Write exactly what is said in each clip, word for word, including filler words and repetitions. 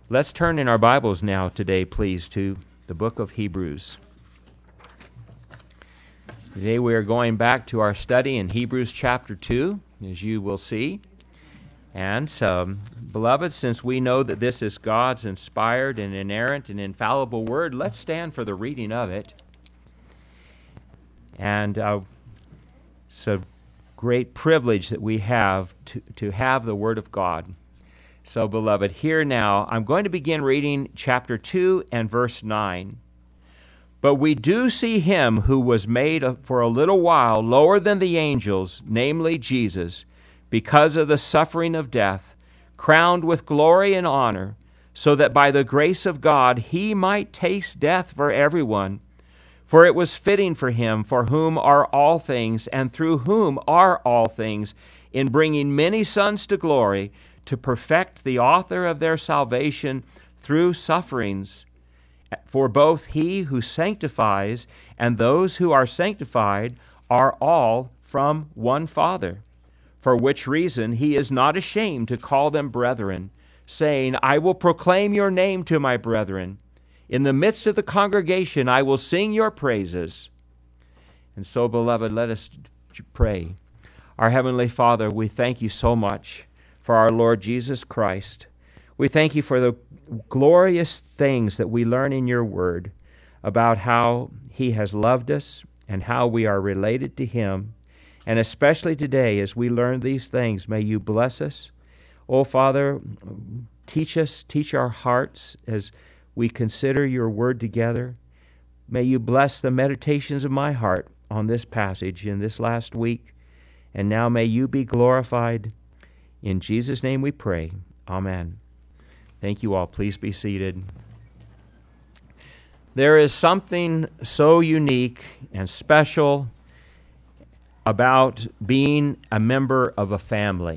Let's turn in our Bibles now today, please, to the book of Hebrews. Today we are going back to our study in Hebrews chapter two, as you will see. And, um, beloved, since we know that this is God's inspired and inerrant and infallible word, let's stand for the reading of it. And uh, it's a great privilege that we have to, to have the Word of God. So, beloved, here now, I'm going to begin reading chapter two and verse nine. But we do see him who was made for a little while lower than the angels, namely Jesus, because of the suffering of death, crowned with glory and honor, so that by the grace of God he might taste death for everyone. For it was fitting for him, for whom are all things, and through whom are all things, in bringing many sons to glory, to perfect the author of their salvation through sufferings. For both he who sanctifies and those who are sanctified are all from one Father, for which reason he is not ashamed to call them brethren, saying, I will proclaim your name to my brethren. In the midst of the congregation I will sing your praises. And so, beloved, let us pray. Our Heavenly Father, we thank you so much for our Lord Jesus Christ. We thank you for the glorious things that we learn in your word about how he has loved us and how we are related to him. And especially today, as we learn these things, may you bless us. Oh, Father, teach us, teach our hearts as we consider your word together. May you bless the meditations of my heart on this passage in this last week. And now may you be glorified. In Jesus' name we pray. Amen. Thank you all. Please be seated. There is something so unique and special about being a member of a family.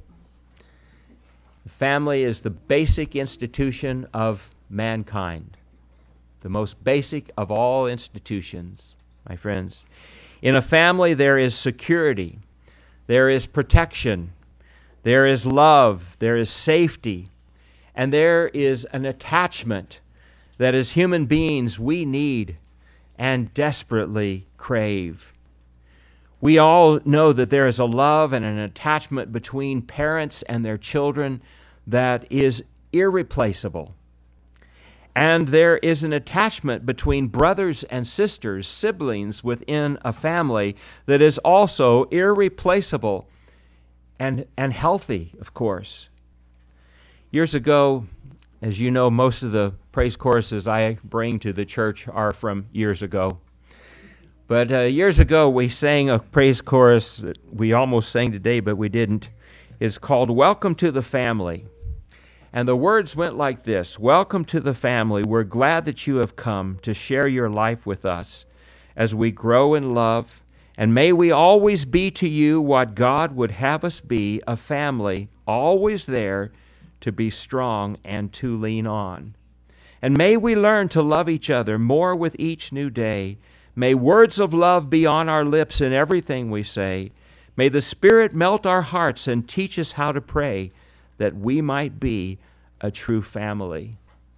The family is the basic institution of mankind, the most basic of all institutions, my friends. In a family, there is security, there is protection, there is love, there is safety, and there is an attachment that as human beings we need and desperately crave. We all know that there is a love and an attachment between parents and their children that is irreplaceable. And there is an attachment between brothers and sisters, siblings within a family that is also irreplaceable and, and healthy, of course. Years ago, as you know, most of the praise choruses I bring to the church are from years ago. But uh, years ago, we sang a praise chorus that we almost sang today, but we didn't. It's called Welcome to the Family. And the words went like this: Welcome to the family. We're glad that you have come to share your life with us as we grow in love. And may we always be to you what God would have us be, a family, always there to be strong and to lean on. And may we learn to love each other more with each new day. May words of love be on our lips in everything we say. May the Spirit melt our hearts and teach us how to pray, that we might be a true family.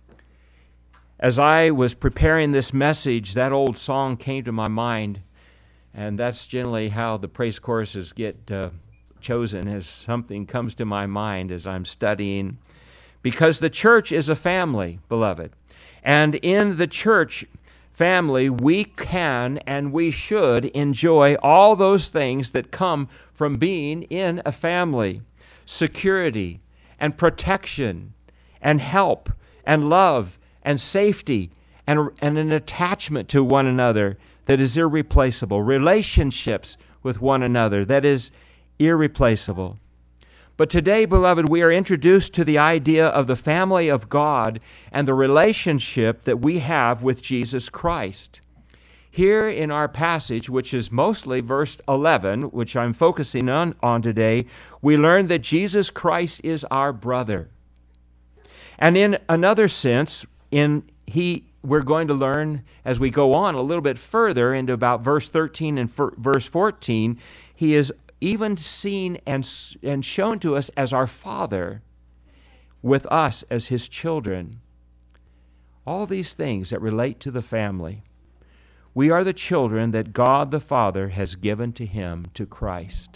As I was preparing this message, that old song came to my mind, and that's generally how the praise choruses get uh, chosen, as something comes to my mind as I'm studying. Because the church is a family, beloved. And in the church family, we can and we should enjoy all those things that come from being in a family. Security and protection and help and love and safety and, and an attachment to one another that is irreplaceable. Relationships with one another that is irreplaceable. But today, beloved, we are introduced to the idea of the family of God and the relationship that we have with Jesus Christ. Here in our passage, which is mostly verse eleven, which I'm focusing on, on today, we learn that Jesus Christ is our brother. And in another sense, in he we're going to learn as we go on a little bit further into about verse thirteen and verse fourteen, he is even seen and, and shown to us as our Father. with us as his children. All these things that relate to the family. We are the children that God the Father has given to him, to Christ.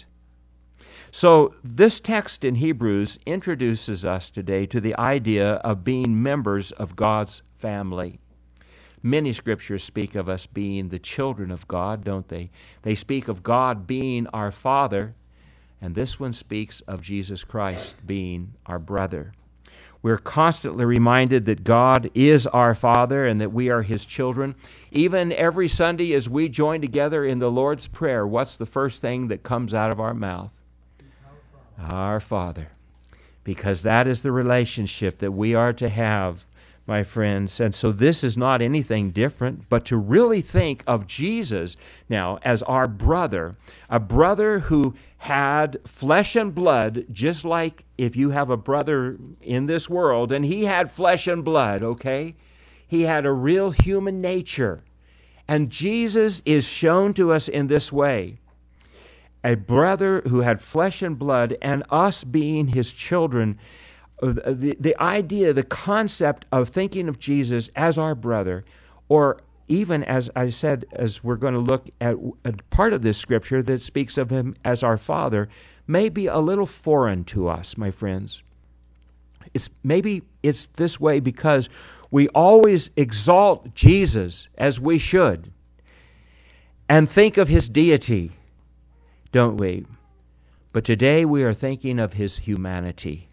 So this text in Hebrews introduces us today to the idea of being members of God's family. Many scriptures speak of us being the children of God, don't they? They speak of God being our Father, and this one speaks of Jesus Christ being our brother. We're constantly reminded that God is our Father and that we are his children. Even every Sunday as we join together in the Lord's Prayer, what's the first thing that comes out of our mouth? Our Father. Because that is the relationship that we are to have, my friends. And so this is not anything different, but to really think of Jesus now as our brother, a brother who had flesh and blood, just like if you have a brother in this world, and he had flesh and blood, okay? He had a real human nature. And Jesus is shown to us in this way. A brother who had flesh and blood, and us being his children. The, the idea, the concept of thinking of Jesus as our brother, or even as I said, as we're going to look at a part of this scripture that speaks of him as our Father, may be a little foreign to us, my friends. It's maybe it's this way because we always exalt Jesus as we should and think of his deity, don't we? But today we are thinking of his humanity.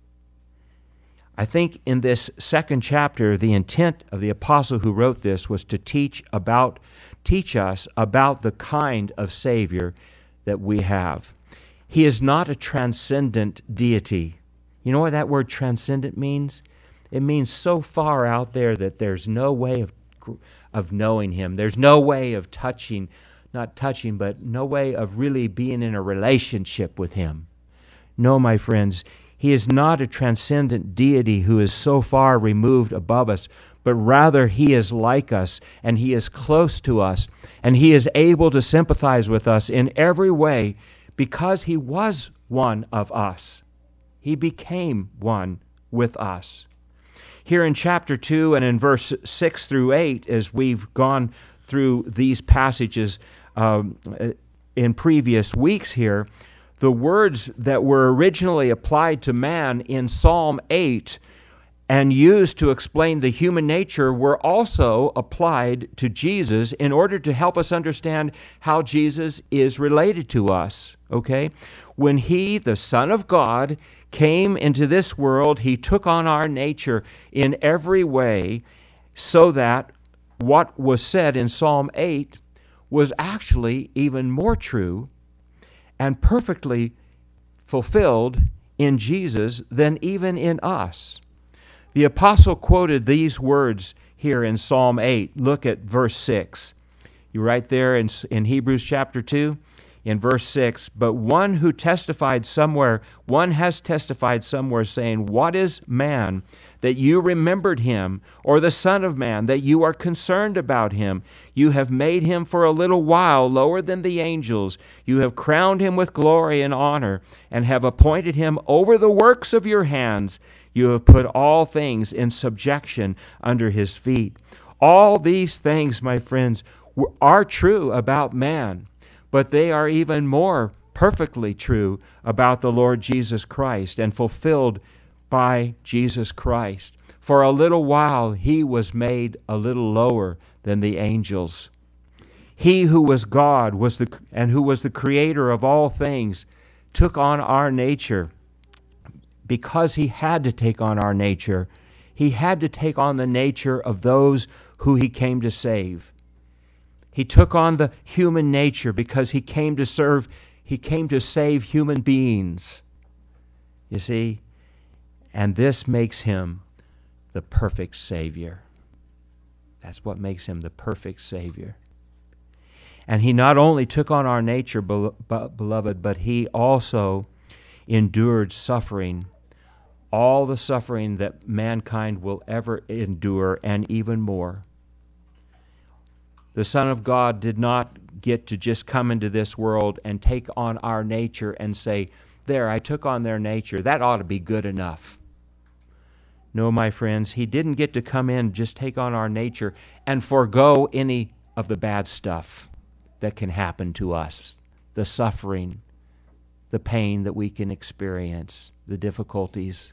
I think in this second chapter, the intent of the apostle who wrote this was to teach about, teach us about the kind of Savior that we have. He is not a transcendent deity. You know what that word transcendent means? It means so far out there that there's no way of of knowing him. There's no way of touching, not touching, but no way of really being in a relationship with him. No, my friends, he is not a transcendent deity who is so far removed above us, but rather he is like us, and he is close to us, and he is able to sympathize with us in every way because he was one of us. He became one with us. Here in chapter two and in verse six through eight, as we've gone through these passages um, in previous weeks here, the words that were originally applied to man in Psalm eight and used to explain the human nature were also applied to Jesus in order to help us understand how Jesus is related to us, okay? When he, the Son of God, came into this world, he took on our nature in every way so that what was said in Psalm eight was actually even more true and perfectly fulfilled in Jesus than even in us. The apostle quoted these words here in Psalm eight. Look at verse six. You right there in, in Hebrews chapter two, in verse six. But one who testified somewhere, one has testified somewhere saying, "What is man that you remembered him, or the Son of Man that you are concerned about him? You have made him for a little while lower than the angels. You have crowned him with glory and honor, and have appointed him over the works of your hands. You have put all things in subjection under his feet." All these things, my friends, are true about man, but they are even more perfectly true about the Lord Jesus Christ and fulfilled by Jesus Christ. For a little while he was made a little lower than the angels. He who was God was the and who was the creator of all things took on our nature. Because he had to take on our nature, he had to take on the nature of those who he came to save. He took on the human nature because he came to serve, he came to save human beings. You see? And this makes him the perfect Savior. That's what makes him the perfect Savior. And he not only took on our nature, beloved, but he also endured suffering, all the suffering that mankind will ever endure, and even more. The Son of God did not get to just come into this world and take on our nature and say, "There, I took on their nature. That ought to be good enough." No, my friends, he didn't get to come in, just take on our nature, and forego any of the bad stuff that can happen to us, the suffering, the pain that we can experience, the difficulties.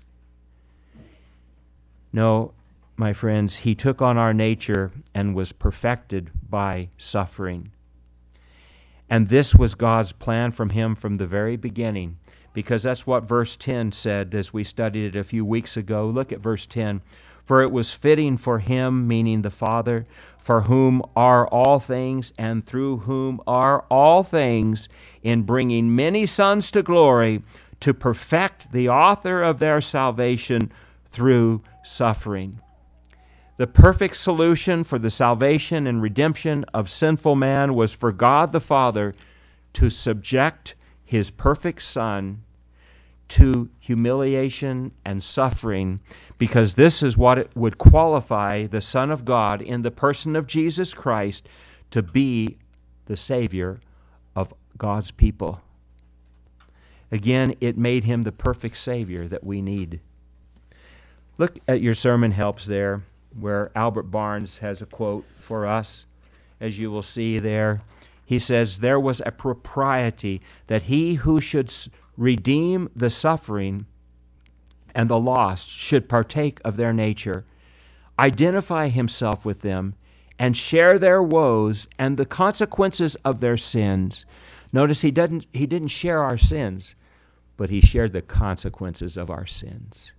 No, my friends, he took on our nature and was perfected by suffering. And this was God's plan from him from the very beginning, because that's what verse ten said as we studied it a few weeks ago. Look at verse ten. For it was fitting for him, meaning the Father, for whom are all things and through whom are all things, in bringing many sons to glory, to perfect the author of their salvation through suffering. The perfect solution for the salvation and redemption of sinful man was for God the Father to subject his perfect Son to humiliation and suffering, because this is what it would qualify the Son of God in the person of Jesus Christ to be the Savior of God's people. Again, it made him the perfect Savior that we need. Look at your sermon helps there, where Albert Barnes has a quote for us, as you will see there. He says, there was a propriety that he who should redeem the suffering and the lost should partake of their nature, identify himself with them, and share their woes and the consequences of their sins. Notice he didn't, he didn't share our sins, but he shared the consequences of our sins.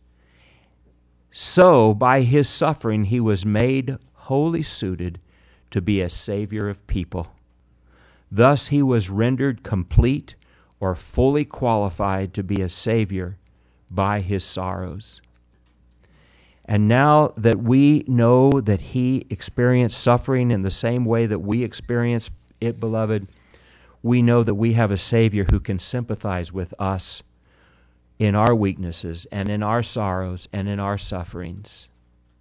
So, by his suffering, he was made wholly suited to be a Savior of people. Thus, he was rendered complete or fully qualified to be a Savior by his sorrows. And now that we know that he experienced suffering in the same way that we experience it, beloved, we know that we have a Savior who can sympathize with us in our weaknesses and in our sorrows and in our sufferings.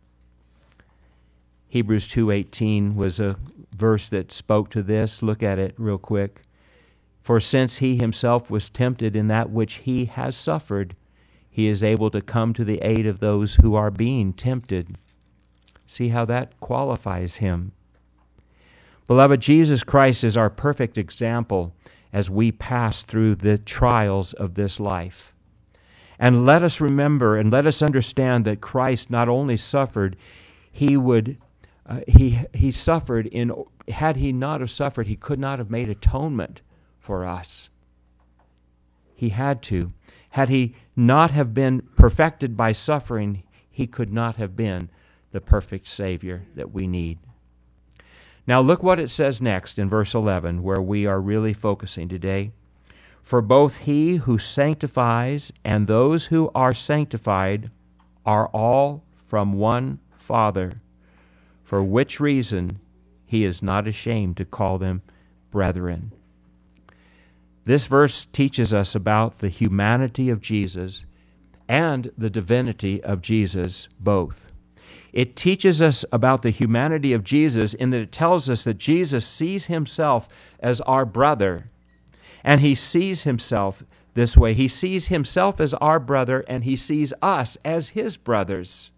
Hebrews two eighteen was a verse that spoke to this. Look at it real quick. For since he himself was tempted in that which he has suffered, he is able to come to the aid of those who are being tempted. See how that qualifies him. Beloved, Jesus Christ is our perfect example as we pass through the trials of this life. And let us remember and let us understand that Christ not only suffered, he would uh, he he suffered in had he not have suffered, he could not have made atonement for us. He had to. Had he not have been perfected by suffering, he could not have been the perfect Savior that we need. Now look what it says next in verse eleven, where we are really focusing today. For both he who sanctifies and those who are sanctified are all from one Father, for which reason he is not ashamed to call them brethren. This verse teaches us about the humanity of Jesus and the divinity of Jesus both. It teaches us about the humanity of Jesus in that it tells us that Jesus sees himself as our brother. And he sees himself this way. He sees himself as our brother, and he sees us as his brothers.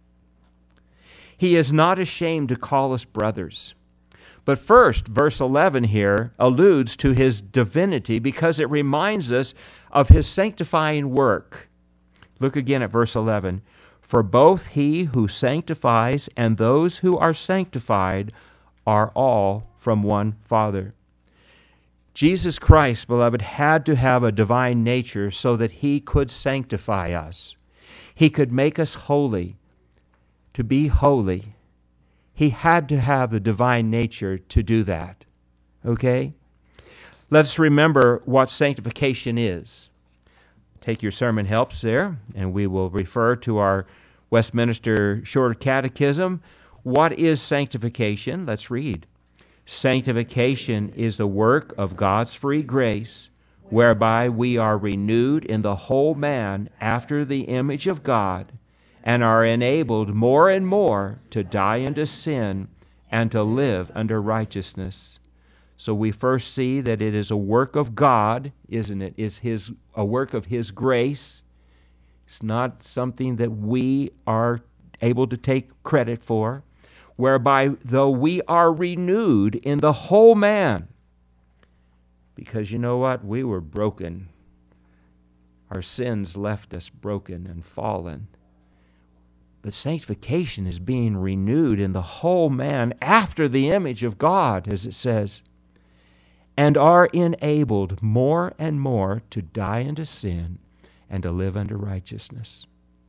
He is not ashamed to call us brothers. But first, verse eleven here alludes to his divinity because it reminds us of his sanctifying work. Look again at verse eleven. For both he who sanctifies and those who are sanctified are all from one Father. Jesus Christ, beloved, had to have a divine nature so that he could sanctify us. He could make us holy. To be holy, he had to have the divine nature to do that. Okay? Let's remember what sanctification is. Take your sermon helps there, and we will refer to our Westminster Shorter Catechism. What is sanctification? Let's read. Sanctification is the work of God's free grace, whereby we are renewed in the whole man after the image of God, and are enabled more and more to die unto sin and to live under righteousness. So we first see that it is a work of God, isn't it? It's his, a work of his grace. It's not something that we are able to take credit for, whereby though we are renewed in the whole man, because you know what? We were broken. Our sins left us broken and fallen. But sanctification is being renewed in the whole man after the image of God, as it says, and are enabled more and more to die unto sin and to live unto righteousness.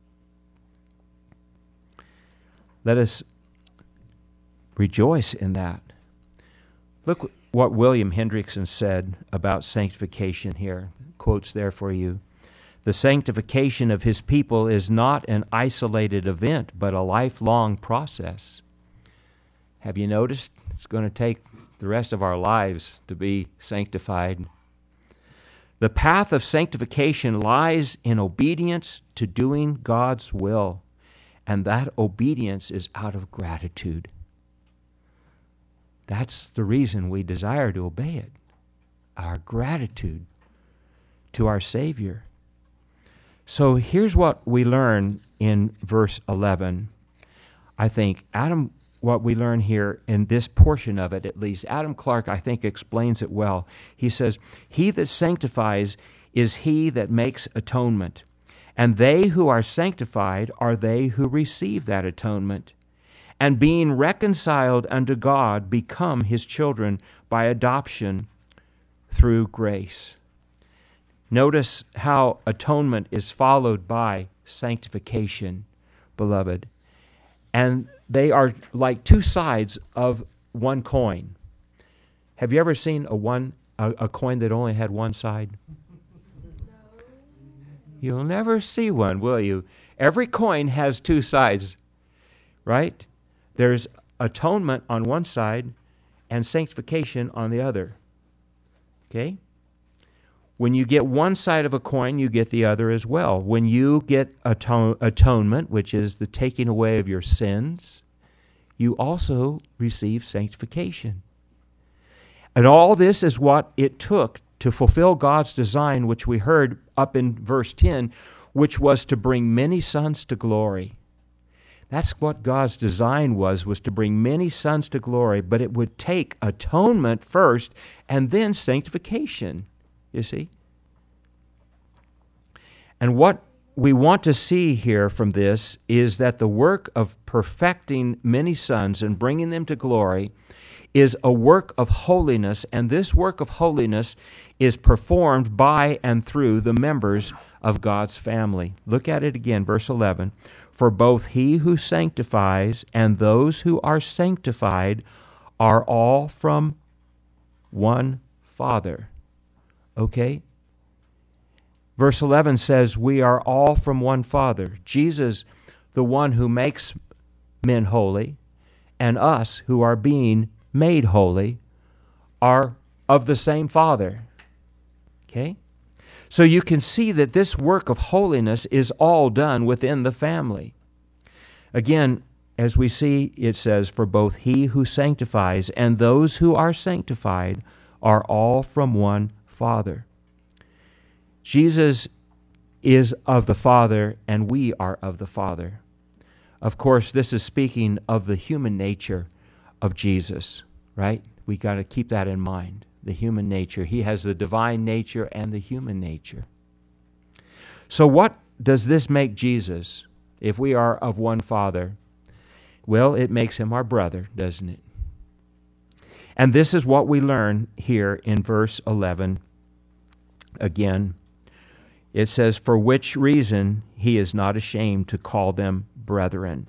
Let us rejoice in that. Look what William Hendrickson said about sanctification here. Quotes there for you. The sanctification of his people is not an isolated event, but a lifelong process. Have you noticed? It's going to take the rest of our lives to be sanctified. The path of sanctification lies in obedience to doing God's will, and that obedience is out of gratitude. That's the reason we desire to obey it, our gratitude to our Savior. So here's what we learn in verse eleven. I think Adam, what we learn here in this portion of it at least, Adam Clarke, I think, explains it well. He says, "He that sanctifies is he that makes atonement, and they who are sanctified are they who receive that atonement, and being reconciled unto God become his children by adoption through grace." Notice how atonement is followed by sanctification, beloved. And they are like two sides of one coin. Have you ever seen a one a, a coin that only had one side? No. You'll never see one, will you? Every coin has two sides, right? There's atonement on one side and sanctification on the other. Okay? When you get one side of a coin, you get the other as well. When you get atone, atonement, which is the taking away of your sins, you also receive sanctification. And all this is what it took to fulfill God's design, which we heard up in verse ten, which was to bring many sons to glory. That's what God's design was, was to bring many sons to glory, but it would take atonement first and then sanctification. You see? And what we want to see here from this is that the work of perfecting many sons and bringing them to glory is a work of holiness, and this work of holiness is performed by and through the members of God's family. Look at it again, verse eleven. For both he who sanctifies and those who are sanctified are all from one Father. Okay? Verse eleven says, we are all from one Father. Jesus, the one who makes men holy, and us who are being made holy, are of the same Father. Okay? So you can see that this work of holiness is all done within the family. Again, as we see, it says, for both he who sanctifies and those who are sanctified are all from one Father. Jesus is of the Father, and we are of the Father. Of course, this is speaking of the human nature of Jesus, right? We got to keep that in mind, the human nature. He has the divine nature and the human nature. So what does this make Jesus if we are of one Father? Well, it makes him our brother, doesn't it? And this is what we learn here in verse eleven. Again, it says, for which reason he is not ashamed to call them brethren.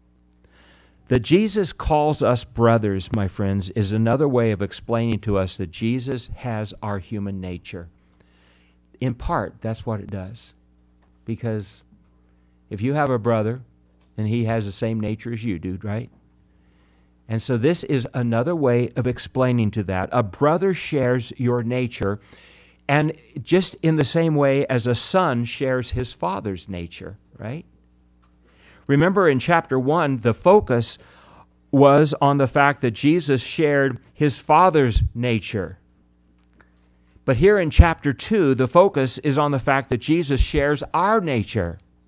That Jesus calls us brothers, my friends, is another way of explaining to us that Jesus has our human nature. In part, that's what it does. Because if you have a brother, then he has the same nature as you do, right? And so this is another way of explaining to that. A brother shares your nature, and just in the same way as a son shares his father's nature, right? Remember in chapter one, the focus was on the fact that Jesus shared his father's nature. But here in chapter two, the focus is on the fact that Jesus shares our nature.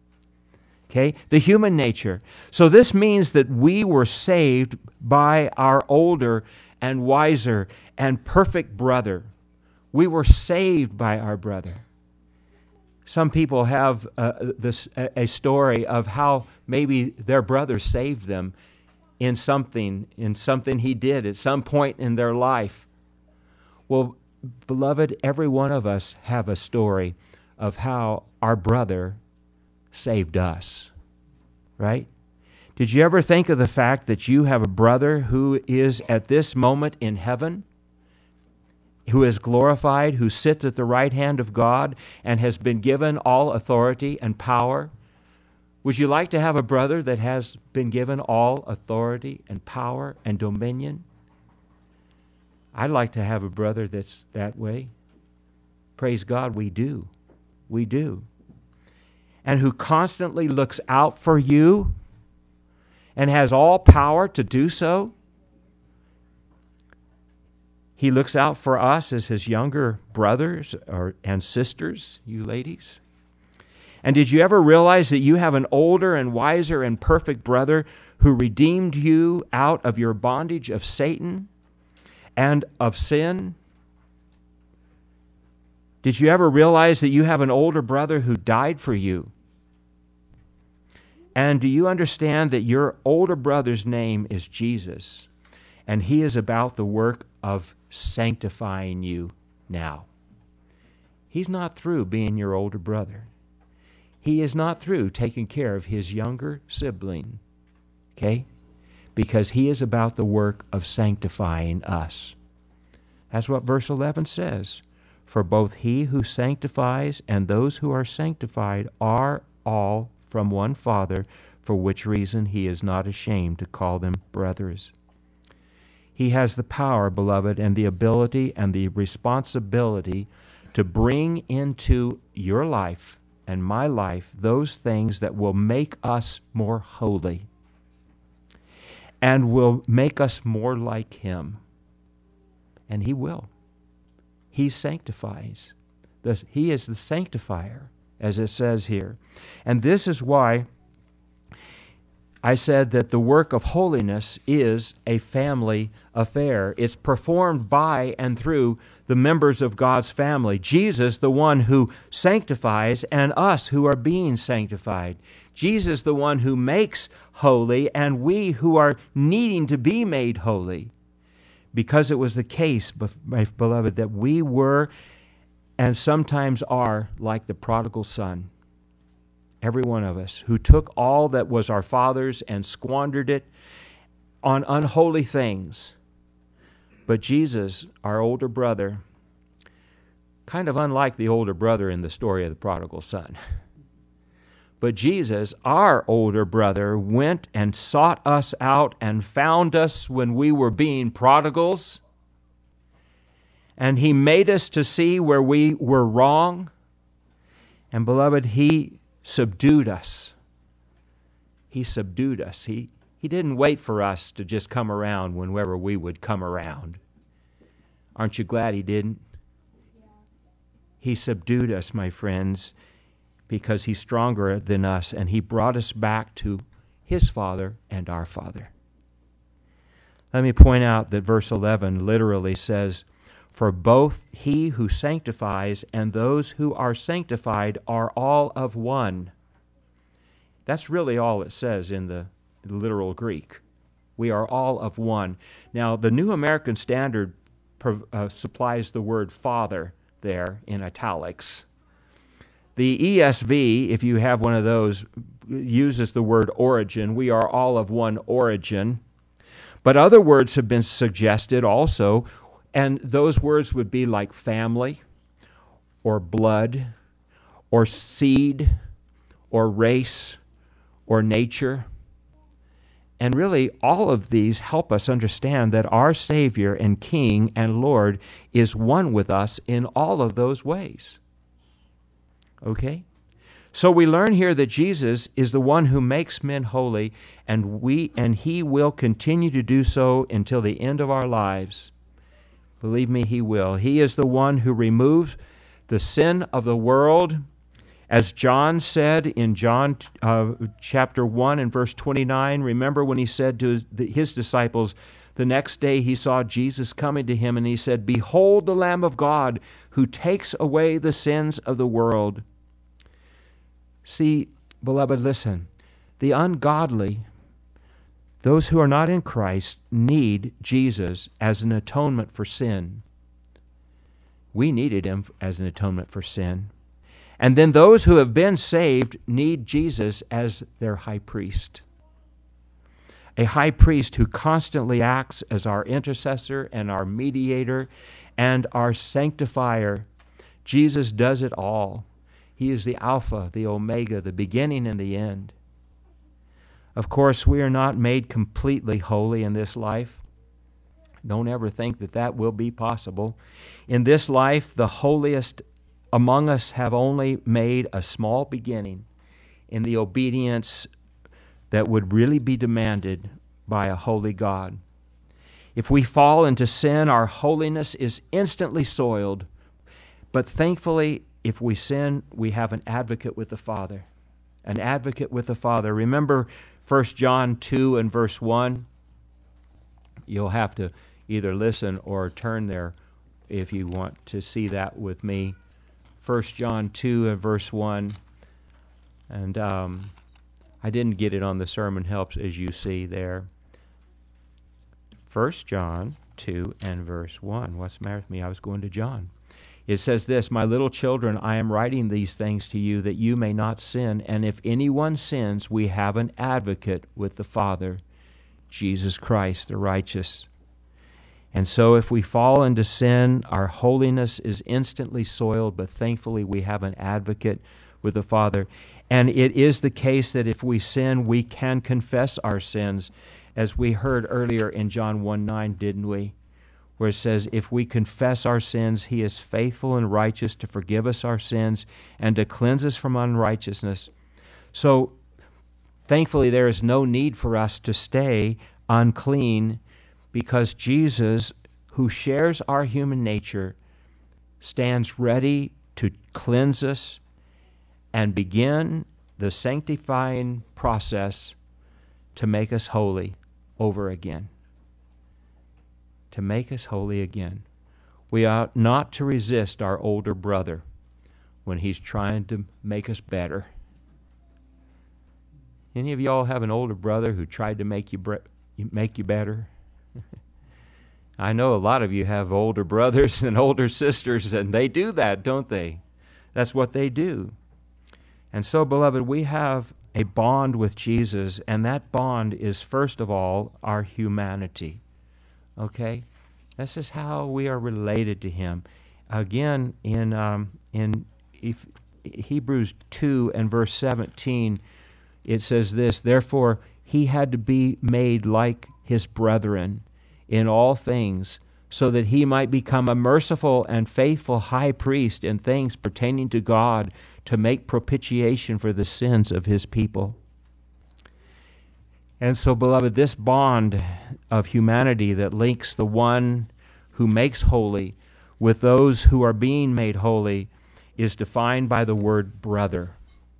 Okay? The human nature. So this means that we were saved by our older and wiser and perfect brother. We were saved by our brother. Some people have uh, this a story of how maybe their brother saved them in something, in something he did at some point in their life. Well, beloved, every one of us have a story of how our brother saved us, right? Did you ever think of the fact that you have a brother who is at this moment in heaven, who is glorified, who sits at the right hand of God and has been given all authority and power? Would you like to have a brother that has been given all authority and power and dominion? I'd like to have a brother that's that way. Praise God, we do. We do. And who constantly looks out for you and has all power to do so. He looks out for us as his younger brothers or, and sisters, you ladies. And did you ever realize that you have an older and wiser and perfect brother who redeemed you out of your bondage of Satan and of sin? Did you ever realize that you have an older brother who died for you? And do you understand that your older brother's name is Jesus, and he is about the work of sanctifying you now? He's not through being your older brother. He is not through taking care of his younger sibling, okay? Because he is about the work of sanctifying us. That's what verse eleven says. For both he who sanctifies and those who are sanctified are all from one Father, for which reason he is not ashamed to call them brothers. He has the power, beloved, and the ability and the responsibility to bring into your life and my life those things that will make us more holy and will make us more like him. And he will. He sanctifies. Thus, he is the sanctifier, as it says here. And this is why I said that the work of holiness is a family affair. It's performed by and through the members of God's family. Jesus, the one who sanctifies, and us who are being sanctified. Jesus, the one who makes holy, and we who are needing to be made holy. Because it was the case, my beloved, that we were and sometimes are like the prodigal son. Every one of us who took all that was our father's and squandered it on unholy things. But Jesus, our older brother, kind of unlike the older brother in the story of the prodigal son. But Jesus, our older brother, went and sought us out and found us when we were being prodigals. And he made us to see where we were wrong. And beloved, he subdued us. He subdued us. He, he didn't wait for us to just come around whenever we would come around. Aren't you glad he didn't? He subdued us, my friends, because he's stronger than us, and he brought us back to his Father and our Father. Let me point out that verse eleven literally says, for both he who sanctifies and those who are sanctified are all of one. That's really all it says in the literal Greek. We are all of one. Now, the New American Standard uh, supplies the word Father there in italics. The E S V, if you have one of those, uses the word origin. We are all of one origin. But other words have been suggested also, and those words would be like family, or blood, or seed, or race, or nature. And really, all of these help us understand that our Savior and King and Lord is one with us in all of those ways. Okay? So we learn here that Jesus is the one who makes men holy, and we and he will continue to do so until the end of our lives. Believe me, he will. He is the one who removes the sin of the world As John said in John uh, chapter one and verse twenty-nine, remember when he said to his disciples, the next day he saw Jesus coming to him, and he said, "Behold the Lamb of God who takes away the sins of the world." See, beloved, listen. The ungodly, those who are not in Christ, need Jesus as an atonement for sin. We needed him as an atonement for sin. And then those who have been saved need Jesus as their high priest. A high priest who constantly acts as our intercessor and our mediator and our sanctifier. Jesus does it all. He is the Alpha, the Omega, the beginning and the end. Of course, we are not made completely holy in this life. Don't ever think that that will be possible. In this life, the holiest among us have only made a small beginning in the obedience that would really be demanded by a holy God. If we fall into sin, our holiness is instantly soiled. But thankfully, if we sin, we have an advocate with the Father. An advocate with the Father. Remember First John two and verse one? You'll have to either listen or turn there if you want to see that with me. First John two and verse one. And um, I didn't get it on the sermon helps, as you see there. First John two and verse one. What's the matter with me? I was going to John. It says this, "My little children, I am writing these things to you that you may not sin. And if anyone sins, we have an advocate with the Father, Jesus Christ, the righteous." And so if we fall into sin, our holiness is instantly soiled, but thankfully we have an advocate with the Father. And it is the case that if we sin, we can confess our sins, as we heard earlier in John one nine, didn't we? Where it says, if we confess our sins, he is faithful and righteous to forgive us our sins and to cleanse us from unrighteousness. So, thankfully, there is no need for us to stay unclean, because Jesus, who shares our human nature, stands ready to cleanse us and begin the sanctifying process to make us holy over again. To make us holy again. We ought not to resist our older brother when he's trying to make us better. Any of y'all have an older brother who tried to make you bre- make you better? I know a lot of you have older brothers and older sisters, and they do that, don't they? That's what they do. And so, beloved, we have a bond with Jesus, and that bond is, first of all, our humanity. Okay? This is how we are related to him. Again, in um, in if, Hebrews two and verse seventeen, it says this, "Therefore he had to be made like his brethren in all things, so that he might become a merciful and faithful high priest in things pertaining to God, to make propitiation for the sins of his people." And so, beloved, this bond of humanity that links the one who makes holy with those who are being made holy is defined by the word brother.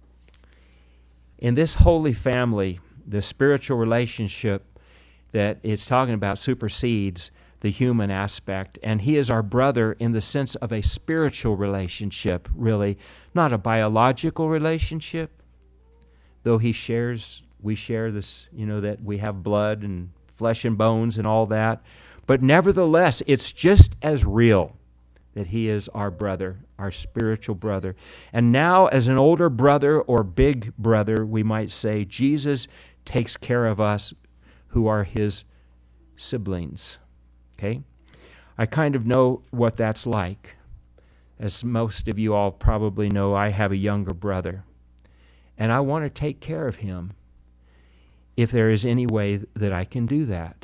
In this holy family, the spiritual relationship that it's talking about supersedes the human aspect, and he is our brother in the sense of a spiritual relationship, really, not a biological relationship, though he shares, we share this, you know, that we have blood and flesh and bones and all that, but nevertheless, it's just as real that he is our brother, our spiritual brother. And now, as an older brother or big brother, we might say, Jesus takes care of us who are his siblings. Okay? I kind of know what that's like. As most of you all probably know, I have a younger brother, and I want to take care of him if there is any way that I can do that.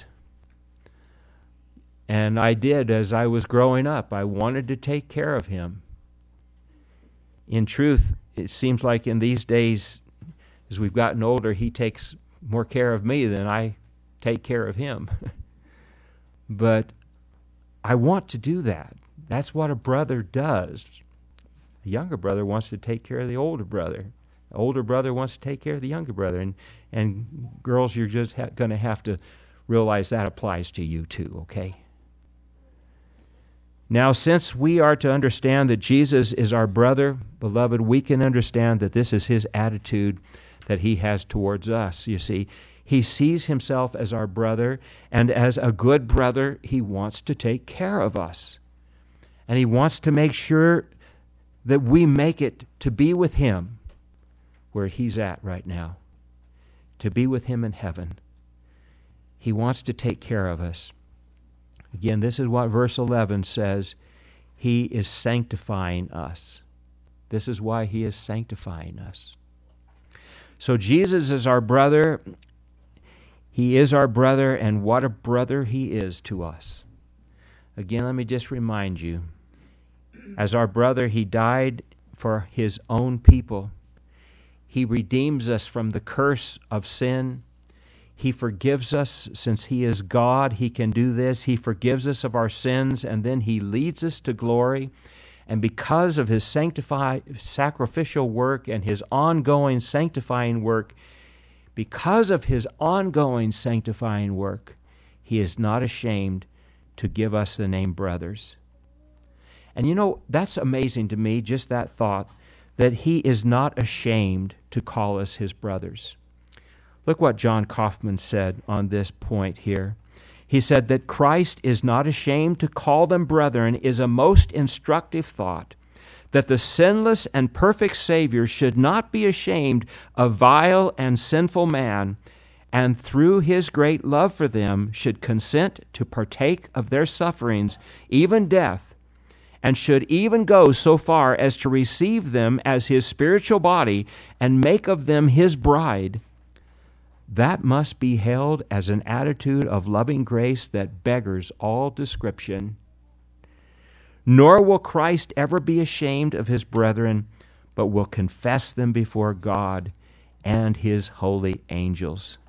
And I did as I was growing up. I wanted to take care of him. In truth, it seems like in these days, as we've gotten older, he takes more care of me than I take care of him. But I want to do that. That's what a brother does. The younger brother wants to take care of the older brother. The older brother wants to take care of the younger brother. And, and girls, you're just ha- going to have to realize that applies to you too, okay? Now, since we are to understand that Jesus is our brother, beloved, we can understand that this is his attitude that he has towards us. You see, he sees himself as our brother, and as a good brother, he wants to take care of us. And he wants to make sure that we make it to be with him where he's at right now, to be with him in heaven. He wants to take care of us. Again, this is what verse eleven says. He is sanctifying us. This is why he is sanctifying us. So Jesus is our brother. He is our brother, and what a brother he is to us. Again, let me just remind you, as our brother, he died for his own people. He redeems us from the curse of sin. He forgives us. Since he is God, he can do this. He forgives us of our sins, and then he leads us to glory. And because of his sanctify, sacrificial work and his ongoing sanctifying work, because of his ongoing sanctifying work, he is not ashamed to give us the name brothers. And you know, that's amazing to me, just that thought, that he is not ashamed to call us his brothers. Look what John Kaufman said on this point here. He said that Christ is not ashamed to call them brethren is a most instructive thought, that the sinless and perfect Savior should not be ashamed of vile and sinful man, and through his great love for them should consent to partake of their sufferings, even death, and should even go so far as to receive them as his spiritual body and make of them his bride. That must be held as an attitude of loving grace that beggars all description. Nor will Christ ever be ashamed of his brethren, but will confess them before God and his holy angels.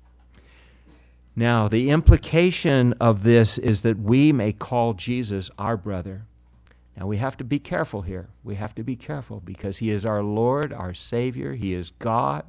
Now, the implication of this is that we may call Jesus our brother. Now, we have to be careful here. We have to be careful because he is our Lord, our Savior. He is God.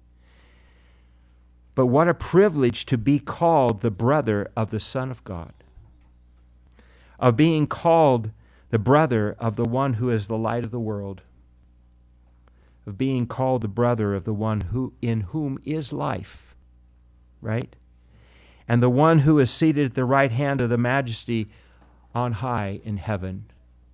But what a privilege to be called the brother of the Son of God, of being called the brother of the one who is the light of the world, of being called the brother of the one who in whom is life, right? And the one who is seated at the right hand of the Majesty on high in heaven.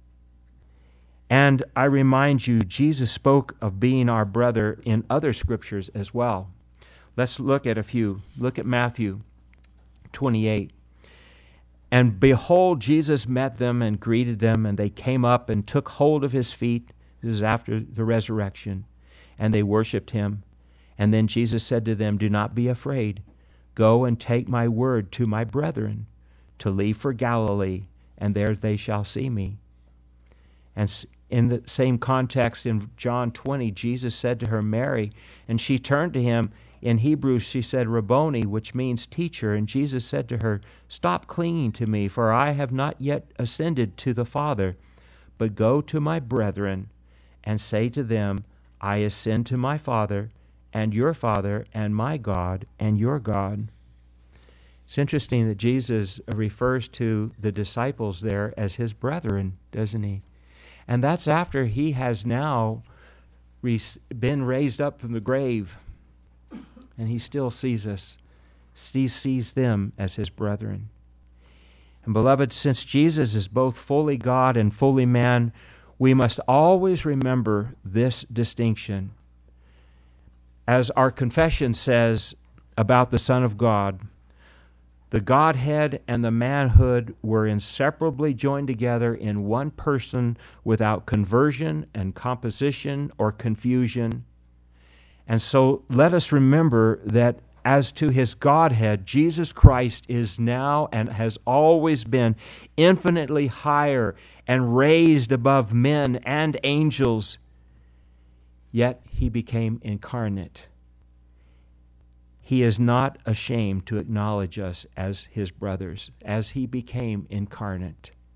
And I remind you, Jesus spoke of being our brother in other scriptures as well. Let's look at a few. Look at Matthew twenty-eight. And behold, Jesus met them and greeted them, and they came up and took hold of his feet. This is after the resurrection. And they worshipped him. And then Jesus said to them, do not be afraid. Go and take my word to my brethren to leave for Galilee, and there they shall see me. And in the same context in John twenty, Jesus said to her, Mary, and she turned to him. In Hebrew, she said, Rabboni, which means teacher. And Jesus said to her, stop clinging to me, for I have not yet ascended to the Father. But go to my brethren and say to them, I ascend to my Father and your Father and my God and your God. It's interesting that Jesus refers to the disciples there as his brethren, doesn't he? And that's after he has now been raised up from the grave. And he still sees us. He sees them as his brethren. And beloved, since Jesus is both fully God and fully man, we must always remember this distinction. As our confession says about the Son of God, the Godhead and the manhood were inseparably joined together in one person without conversion and composition or confusion. And so let us remember that as to his Godhead, Jesus Christ is now and has always been infinitely higher and raised above men and angels. Yet he became incarnate. He is not ashamed to acknowledge us as his brothers, as he became incarnate.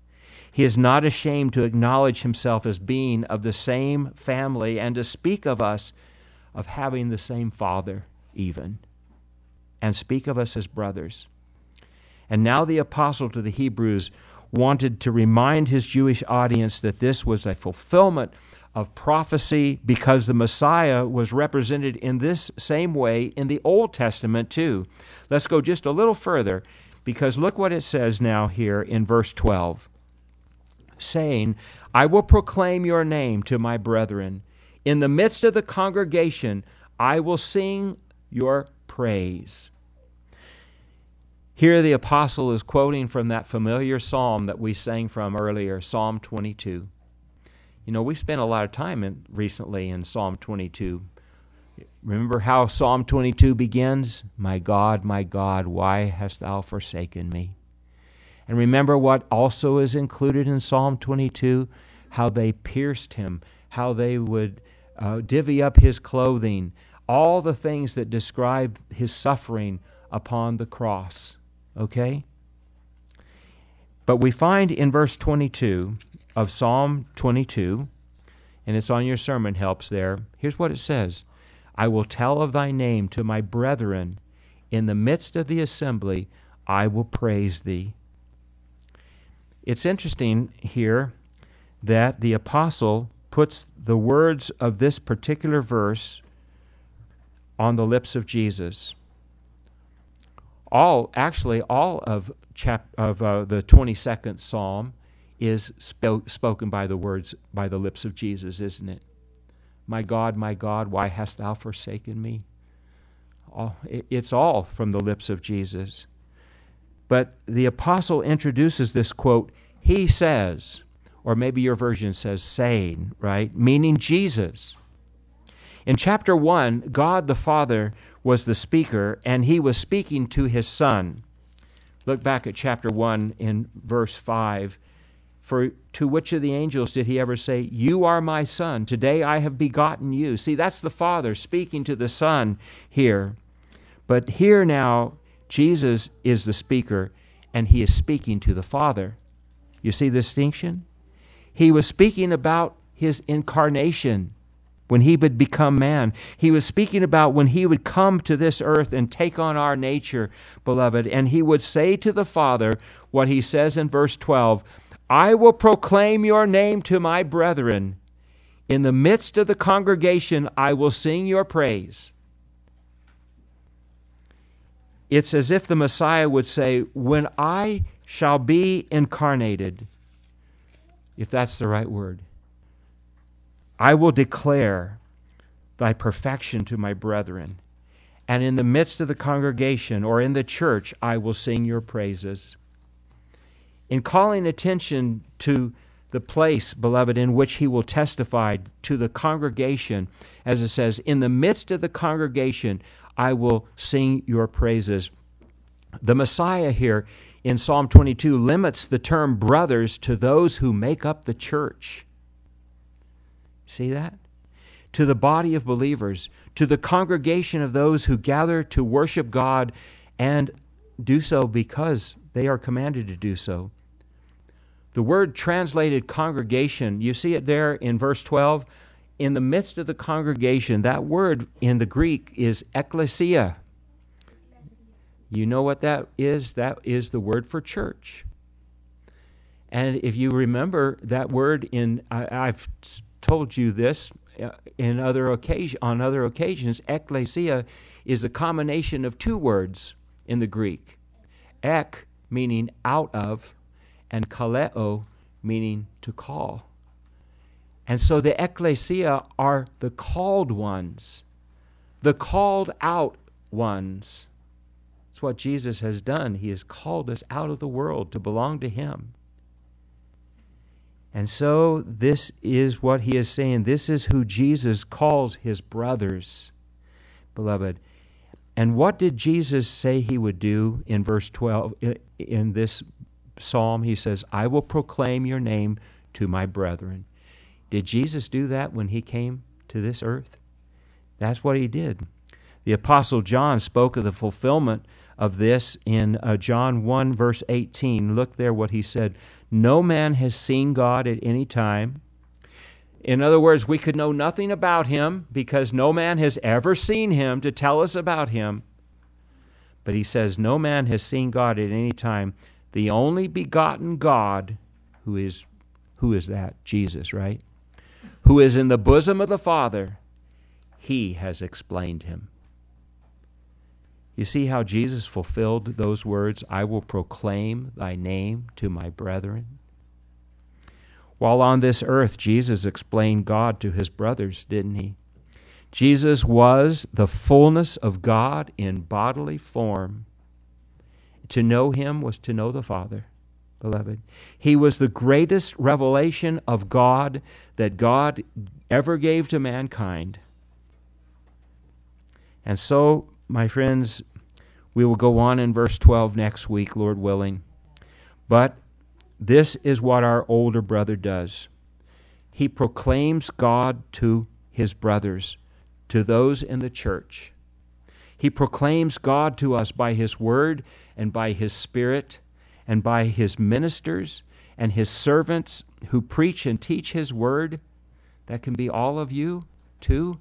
He is not ashamed to acknowledge himself as being of the same family and to speak of us of having the same Father even, and speak of us as brothers. And now the apostle to the Hebrews wanted to remind his Jewish audience that this was a fulfillment of prophecy because the Messiah was represented in this same way in the Old Testament too. Let's go just a little further, because look what it says now here in verse twelve. Saying, I will proclaim your name to my brethren. In the midst of the congregation, I will sing your praise. Here the apostle is quoting from that familiar psalm that we sang from earlier, Psalm twenty-two. You know, we spent a lot of time in, recently in Psalm twenty-two. Remember how Psalm twenty-two begins? My God, my God, why hast thou forsaken me? And remember what also is included in Psalm twenty-two? How they pierced him, how they would uh, divvy up his clothing, all the things that describe his suffering upon the cross. Okay? But we find in verse twenty-two of Psalm twenty-two, and it's on your sermon helps there, here's what it says. I will tell of thy name to my brethren. In the midst of the assembly, I will praise thee. It's interesting here that the apostle puts the words of this particular verse on the lips of Jesus. All, actually, all of chap of uh, the twenty-second Psalm is sp- spoken by the words, by the lips of Jesus, isn't it? My God, my God, why hast thou forsaken me? All, it's all from the lips of Jesus. But the apostle introduces this quote, he says, or maybe your version says saying, right? Meaning Jesus. In chapter one, God the Father was the speaker, and he was speaking to his Son. Look back at chapter one in verse five. For to which of the angels did he ever say, you are my Son, today I have begotten you? See, that's the Father speaking to the Son here. But here now, Jesus is the speaker, and he is speaking to the Father. You see the distinction? He was speaking about his incarnation, when he would become man. He was speaking about when he would come to this earth and take on our nature, beloved, and he would say to the Father what he says in verse twelve, I will proclaim your name to my brethren. In the midst of the congregation, I will sing your praise. It's as if the Messiah would say, when I shall be incarnated, if that's the right word, I will declare thy perfection to my brethren. And in the midst of the congregation or in the church, I will sing your praises. In calling attention to the place, beloved, in which he will testify to the congregation, as it says, in the midst of the congregation, I will sing your praises. The Messiah here in Psalm twenty-two limits the term brothers to those who make up the church. See that? To the body of believers, to the congregation of those who gather to worship God and do so because they are commanded to do so. The word translated congregation, you see it there in verse twelve. In the midst of the congregation, that word in the Greek is ekklesia. You know what that is? That is the word for church. And if you remember that word in, I, I've told you this in other occasion, on other occasions, ekklesia is a combination of two words in the Greek. Ek, meaning out of, and kaleo, meaning to call. And so the ekklesia are the called ones, the called out ones. That's what Jesus has done. He has called us out of the world to belong to him. And so this is what he is saying. This is who Jesus calls his brothers, beloved. And what did Jesus say he would do in verse twelve in this psalm? He says, I will proclaim your name to my brethren. Did Jesus do that when he came to this earth? That's what he did. The Apostle John spoke of the fulfillment of this in uh, John one, verse eighteen. Look there what he said. No man has seen God at any time. In other words, we could know nothing about him because no man has ever seen him to tell us about him. But he says, no man has seen God at any time. The only begotten God, who is, who is that? Jesus, right? Who is in the bosom of the Father, he has explained him. You see how Jesus fulfilled those words, I will proclaim thy name to my brethren? While on this earth, Jesus explained God to his brothers, didn't he? Jesus was the fullness of God in bodily form. To know him was to know the Father, beloved. He was the greatest revelation of God that God ever gave to mankind. And so, my friends, we will go on in verse twelve next week, Lord willing. But this is what our older brother does. He proclaims God to his brothers, to those in the church. He proclaims God to us by his word and by his Spirit and by his ministers and his servants who preach and teach his word. That can be all of you, too.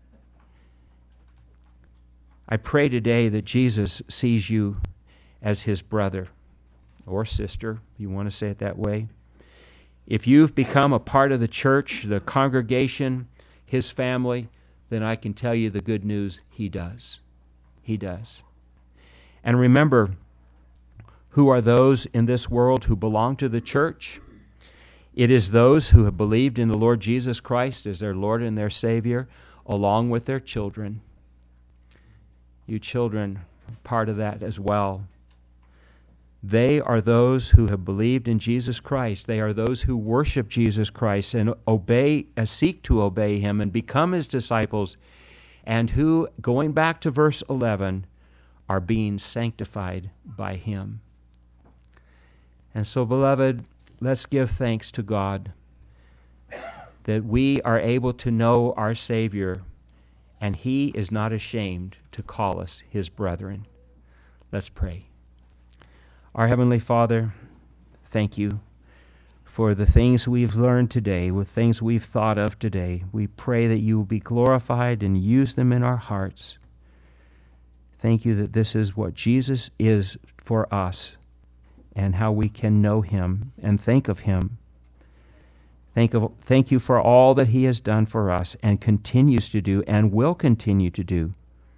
I pray today that Jesus sees you as his brother or sister, if you want to say it that way. If you've become a part of the church, the congregation, his family, then I can tell you the good news, he does. He does. And remember, who are those in this world who belong to the church? It is those who have believed in the Lord Jesus Christ as their Lord and their Savior, along with their children. You children are part of that as well. They are those who have believed in Jesus Christ. They are those who worship Jesus Christ and obey, uh, seek to obey him and become his disciples, and who, going back to verse eleven, are being sanctified by him. And so, beloved, let's give thanks to God that we are able to know our Savior, and he is not ashamed to call us his brethren. Let's pray. Our Heavenly Father, thank you for the things we've learned today, with things we've thought of today. We pray that you will be glorified and use them in our hearts. Thank you that this is what Jesus is for us and how we can know him and think of him. Thank, of, thank you for all that he has done for us and continues to do and will continue to do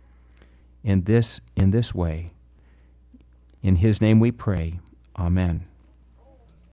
in this, in this way. In his name we pray. Amen.